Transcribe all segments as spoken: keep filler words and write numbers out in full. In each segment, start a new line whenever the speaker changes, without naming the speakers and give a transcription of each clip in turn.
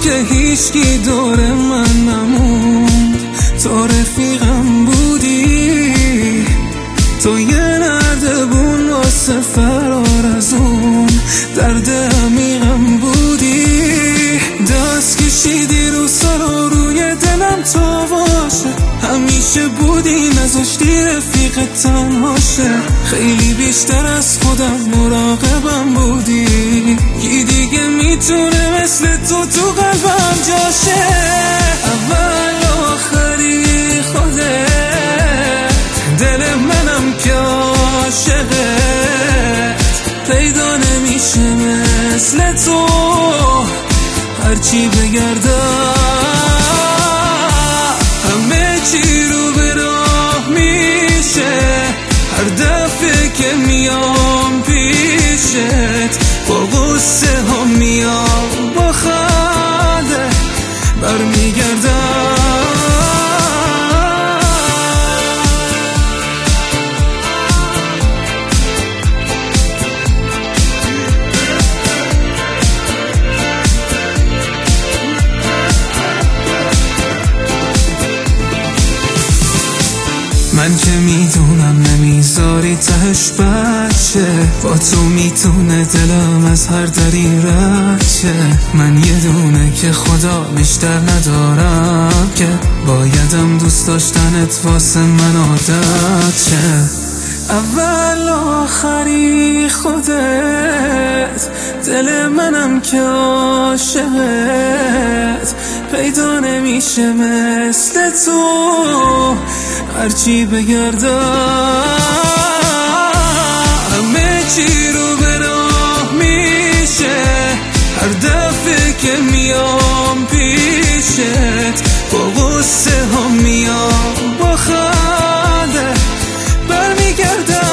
که هیچکی دور من نموند، تو رفیقم بودی، تو یه نردبون واسه فرار از اون درد عمیقم بودی. دست کشیدی رو سر و روی دلم تا باشه، همیشه بودی نذاشتی رفیق تنهاشه. خیلی بیشتر از خودم مراقبم بودی، کی دیگه میتونه مثل تو تو قلبم جاشه. اول و آخری خودت، دل منم که عاشقت، پیدا نمیشه مثل تو هرچی بگردم. همه چی رو به راه میشه هر دفعه که میام پیشت، با غصه ها میام با خنده برمیگردم. من که میدونم نمیذاری تهش بچه، با تو میتونه دلم از هر دری رد شه. من یه دونه که خدا بیشتر ندارم که بایدم دوست داشتنت واسه من عادت شه. اول آخری خودت، دل منم که عاشقت، پیدا نمیشه مثل تو هرچی بگردم. همه چی رو به راه میشه هر دفعه که میام پیشت، با غصه ها میام با خنده برمیگردم.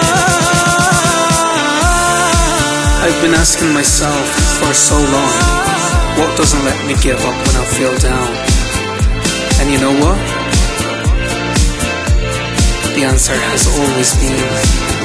I've been asking myself for so long, what doesn't let me give up when I feel down? And you know what? The answer has always been